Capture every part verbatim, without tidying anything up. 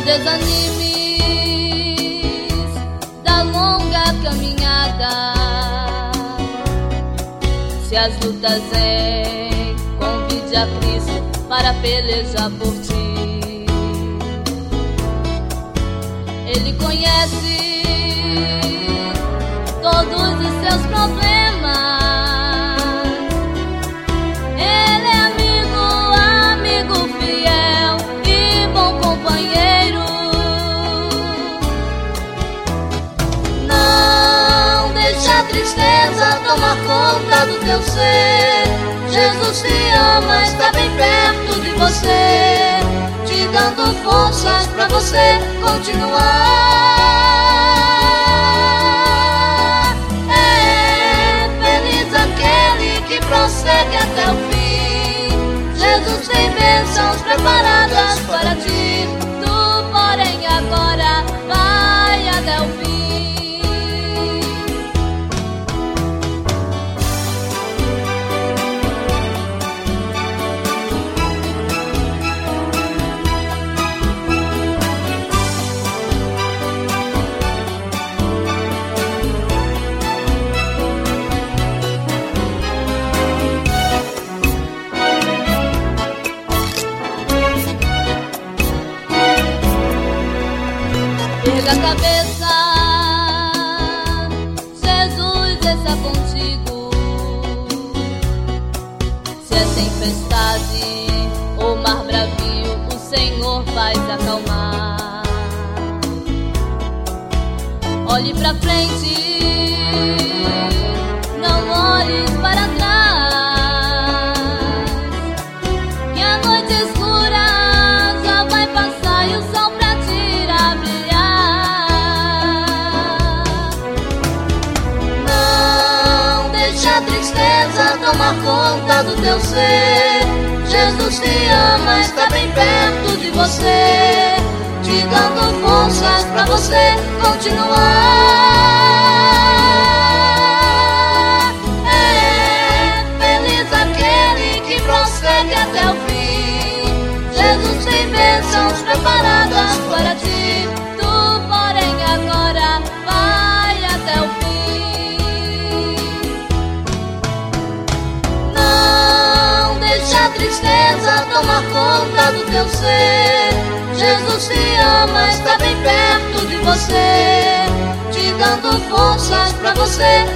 desanimes da longa caminhada. Se as lutas vêm, convide a Cristo para pelejar por ti. Ele conhece todos os seus problemas. Ele é amigo, amigo fiel e bom companheiro. Não deixe a tristeza tomar conta do teu ser. Jesus te ama, está bem perto de você, te dando forças pra você continuar. É feliz aquele que prossegue até o fim. Jesus tem bênçãos preparadas para ti. Tu, porém, agora vai até o fim. Erga a cabeça, Jesus está contigo. Se é tempestade ou mar bravio, o Senhor vai te acalmar. Olhe pra frente, não olhes para trás, que a noite escura já vai passar e o sol pra ti irá brilhar. Não deixe a tristeza tomar conta do teu ser. Jesus te ama, está bem perto de você, te dando forças pra você continuar. É feliz aquele que prossegue até o fim. Jesus tem bênçãos preparadas para ti. Tu, porém, agora vai até o fim. Não deixe a tristeza tomar conta do teu ser. Jesus te ama, está bem perto de você, te dando forças pra você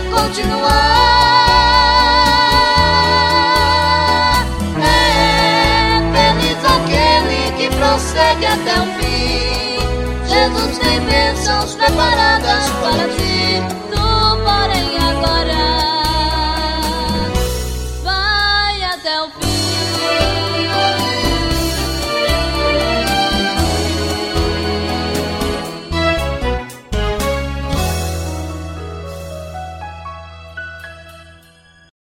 continuar. É feliz aquele que prossegue até o fim. Jesus tem bênçãos preparadas para ti. Tu, porém, agora